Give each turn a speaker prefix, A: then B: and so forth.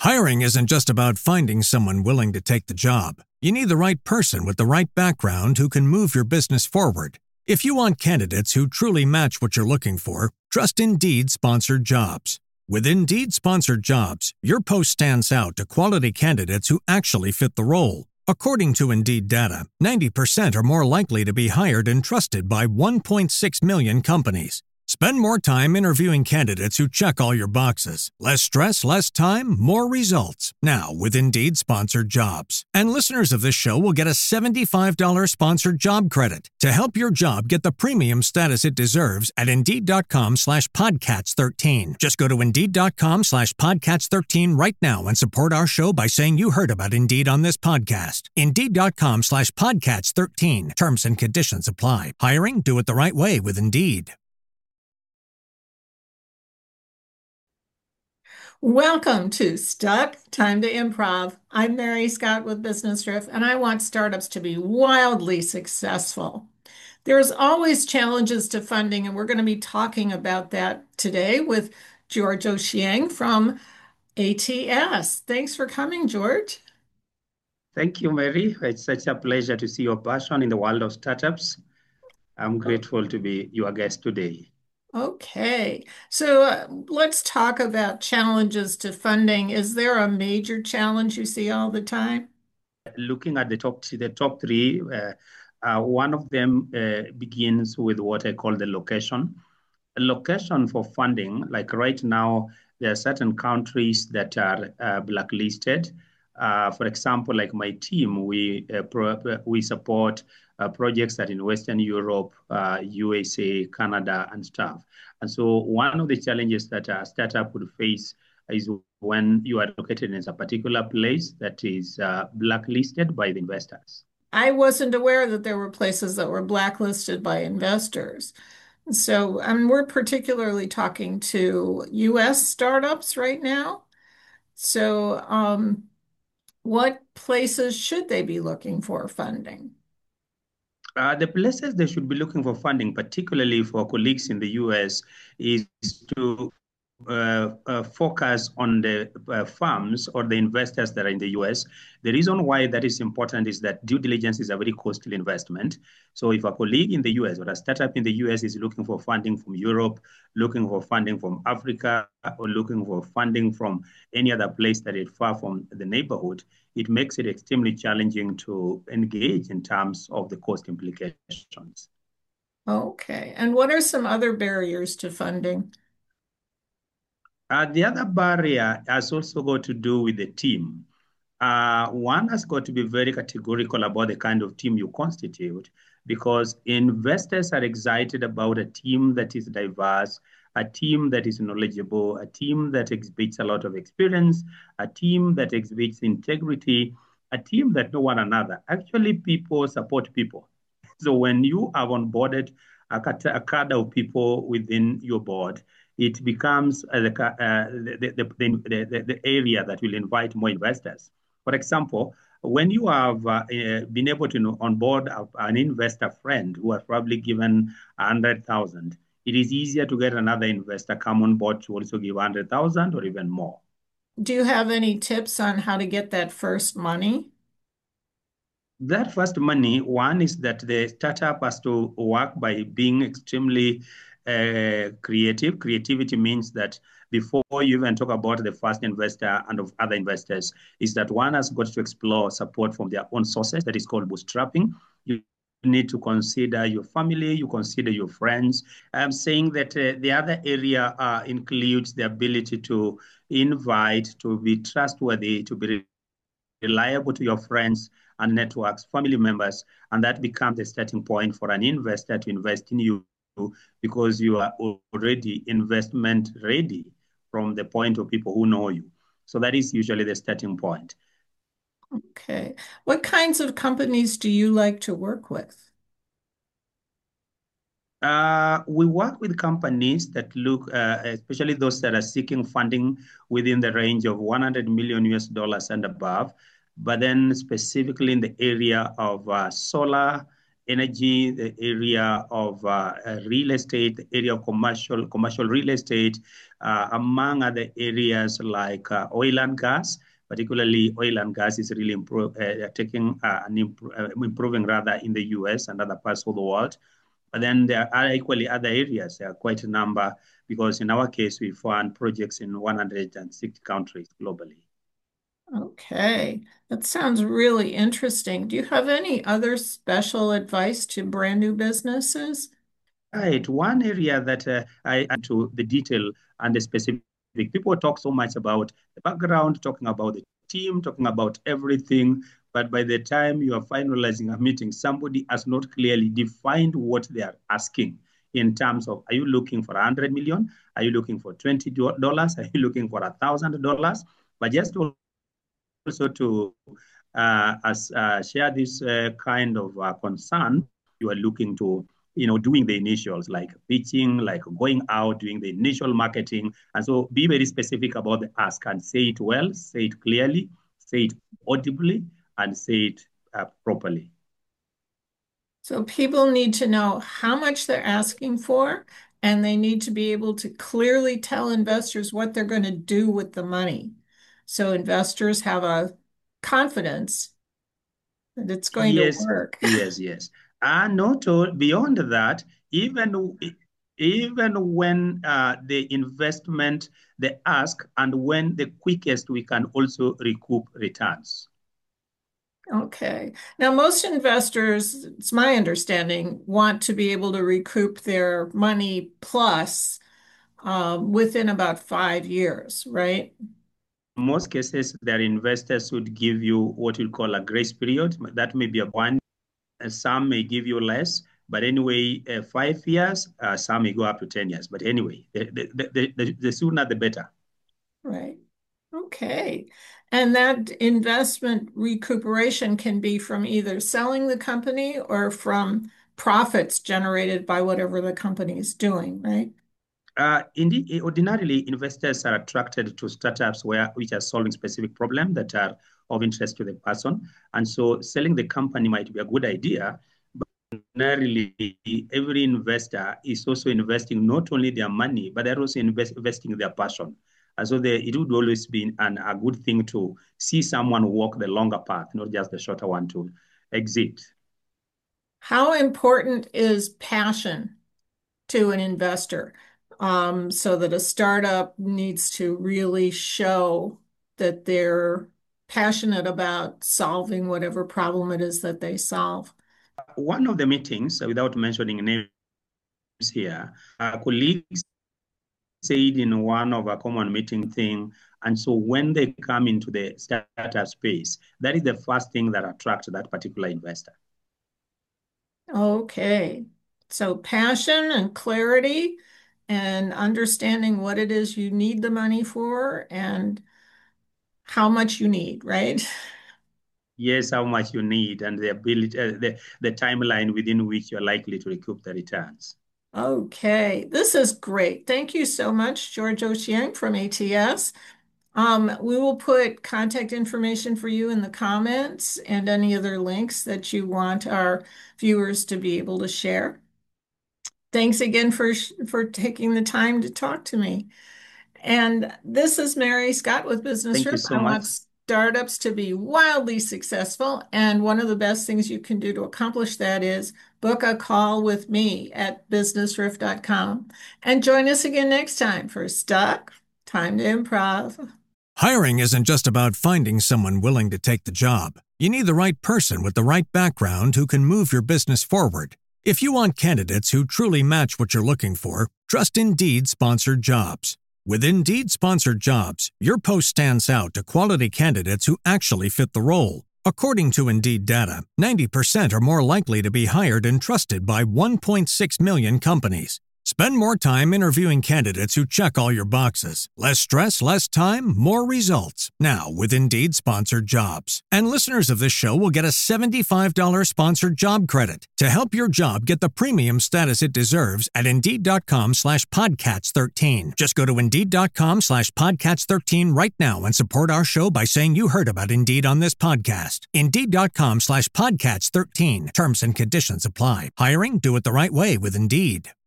A: Hiring isn't just about finding someone willing to take the job. You need the right person with the right background who can move your business forward. If you want candidates who truly match what you're looking for, trust Indeed Sponsored Jobs. With Indeed Sponsored Jobs, your post stands out to quality candidates who actually fit the role. According to Indeed data, 90% are more likely to be hired and trusted by 1.6 million companies. Spend more time interviewing candidates who check all your boxes. Less stress, less time, more results. Now with Indeed Sponsored Jobs. And listeners of this show will get a $75 sponsored job credit to help your job get the premium status it deserves at Indeed.com/Podcats13. Just go to Indeed.com/Podcats13 right now and support our show by saying you heard about Indeed on this podcast. Indeed.com/Podcats13. Terms and conditions apply. Hiring? Do it the right way with Indeed.
B: Welcome to Stuck Time to Improv. I'm Mary Scott with Business Drift, and I want startups to be wildly successful. There's always challenges to funding, and we're going to be talking about that today with George Ochieng from ATS. Thanks for coming, George.
C: Thank you, Mary. It's such a pleasure to see your passion in the world of startups. I'm grateful to be your guest today.
B: Okay, so let's talk about challenges to funding. Is there a major challenge you see all the time?
C: Looking at the top three, one of them begins with what I call the location. A location for funding, like right now, there are certain countries that are blacklisted. For example, like my team, we support projects that in Western Europe, USA, Canada, and stuff. And so one of the challenges that a startup would face is when you are located in a particular place that is blacklisted by the investors.
B: I wasn't aware that there were places that were blacklisted by investors. So, we're particularly talking to US startups right now. So, what places should they be looking for funding?
C: The places they should be looking for funding, particularly for colleagues in the US, is to focus on the firms or the investors that are in the US. The reason why that is important is that due diligence is a very costly investment. So if a colleague in the US or a startup in the US is looking for funding from Europe, looking for funding from Africa, or looking for funding from any other place that is far from the neighborhood, it makes it extremely challenging to engage in terms of the cost implications.
B: Okay. And what are some other barriers to funding?
C: The other barrier has also got to do with the team. One has got to be very categorical about the kind of team you constitute because investors are excited about a team that is diverse, a team that is knowledgeable, a team that exhibits a lot of experience, a team that exhibits integrity, a team that know one another. Actually, people support people. So when you have onboarded a cadre of people within your board, it becomes the area that will invite more investors. For example, when you have been able to onboard an investor friend who has probably given 100,000, it is easier to get another investor come on board to also give 100,000 or even more.
B: Do you have any tips on how to get that first money?
C: That first money, one is that the startup has to work by being extremely creative. Creativity means that before you even talk about the first investor and of other investors, is that one has got to explore support from their own sources. That is called bootstrapping. You need to consider your family, you consider your friends. I'm saying that the other area includes the ability to invite, to be trustworthy, to be reliable to your friends and networks, family members, and that becomes the starting point for an investor to invest in you because you are already investment ready from the point of people who know you. So that is usually the starting point.
B: Okay. What kinds of companies do you like to work with?
C: We work with companies that look, especially those that are seeking funding within the range of 100 million US dollars and above, but then specifically in the area of solar, energy, the area of real estate, the area of commercial real estate, among other areas like oil and gas. Particularly, oil and gas is really improving rather in the US and other parts of the world. But then there are equally other areas. There are quite a number because in our case, we fund projects in 160 countries globally.
B: Okay, that sounds really interesting. Do you have any other special advice to brand new businesses?
C: Right. One area that I add to the detail and the specific, people talk so much about the background, talking about the team, talking about everything. But by the time you are finalizing a meeting, somebody has not clearly defined what they are asking in terms of, are you looking for 100 million? Are you looking for $20? Are you looking for $1,000? But just also to share this kind of concern, you are looking to, doing the initials like pitching, like going out, doing the initial marketing. And so be very specific about the ask and say it well, say it clearly, say it audibly, and say it properly.
B: So people need to know how much they're asking for, and they need to be able to clearly tell investors what they're going to do with the money. So investors have a confidence that it's going to
C: Yes,
B: work.
C: yes. And not all, beyond that, even when the investment, the ask, and when the quickest we can also recoup returns.
B: Okay. Now, most investors, it's my understanding, want to be able to recoup their money plus within about 5 years, right?
C: In most cases, their investors would give you what we call a grace period. That may be a one, some may give you less. But anyway, 5 years, some may go up to 10 years. But anyway, the sooner the better.
B: Right. Okay. And that investment recuperation can be from either selling the company or from profits generated by whatever the company is doing, right?
C: Indeed, ordinarily, investors are attracted to startups which are solving specific problems that are of interest to the person. And so selling the company might be a good idea, but ordinarily, every investor is also investing not only their money, but they're also investing their passion. And so it would always be a good thing to see someone walk the longer path, not just the shorter one to exit.
B: How important is passion to an investor? So that a startup needs to really show that they're passionate about solving whatever problem it is that they solve.
C: One of the meetings, without mentioning names here, colleagues said in one of a common meeting thing. And so when they come into the startup space, that is the first thing that attracts that particular investor.
B: Okay. So passion and clarity and understanding what it is you need the money for and how much you need, right?
C: Yes, how much you need and the ability, the timeline within which you're likely to recoup the returns.
B: Okay, this is great. Thank you so much, George Ochieng from ATS. We will put contact information for you in the comments and any other links that you want our viewers to be able to share. Thanks again for taking the time to talk to me. And this is Mary Scott with Business
C: Thank you
B: Trip.
C: so
B: I
C: much.
B: want startups to be wildly successful. And one of the best things you can do to accomplish that is book a call with me at businessriff.com. And join us again next time for Stuck, Time to Improv.
A: Hiring isn't just about finding someone willing to take the job. You need the right person with the right background who can move your business forward. If you want candidates who truly match what you're looking for, trust Indeed sponsored jobs. With Indeed sponsored jobs, your post stands out to quality candidates who actually fit the role. According to Indeed data, 90% are more likely to be hired and trusted by 1.6 million companies. Spend more time interviewing candidates who check all your boxes. Less stress, less time, more results. Now with Indeed Sponsored Jobs. And listeners of this show will get a $75 sponsored job credit to help your job get the premium status it deserves at Indeed.com/Podcats13. Just go to Indeed.com/Podcats13 right now and support our show by saying you heard about Indeed on this podcast. Indeed.com/Podcats13. Terms and conditions apply. Hiring? Do it the right way with Indeed.